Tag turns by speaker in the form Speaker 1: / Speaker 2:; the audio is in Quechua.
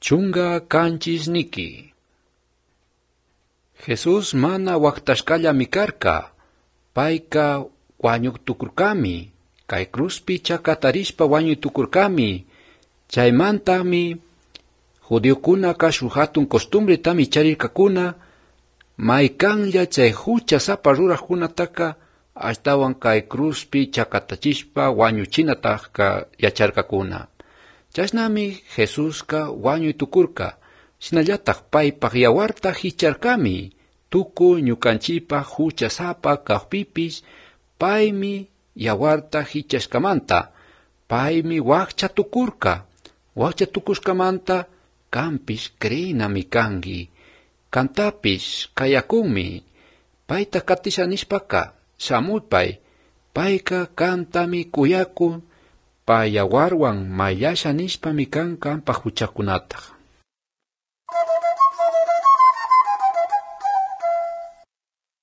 Speaker 1: chunga kanchis niki. Jesus mana waktashkallami karka, payka wañutukurkami, kay cruzpi chakatarishpa wañutukurkami, chaymantami judiokuna kashu hatun costumbretami charirkakuna, maykanlla chay hucha sapa rurajkunataka ashtawan kay cruzpi chakatachishpa wañuchinataka yacharkakuna. Chashnami Jesuska wañutukurka, shinallataq paypaq yawarta hicharkami, tukuy ñukanchipaq hucha sapa kaqpipis, paymi yawarta hichashkamanta, paymi wakchatukurka, wakchatukushkamanta kanpis kreinami kangi, kantapis kayakunmi, payta katishanishpaka shamupay, payka kantami kuyakun, pay yawarwan mayasha nishpami kan kanpaq huchakunataq.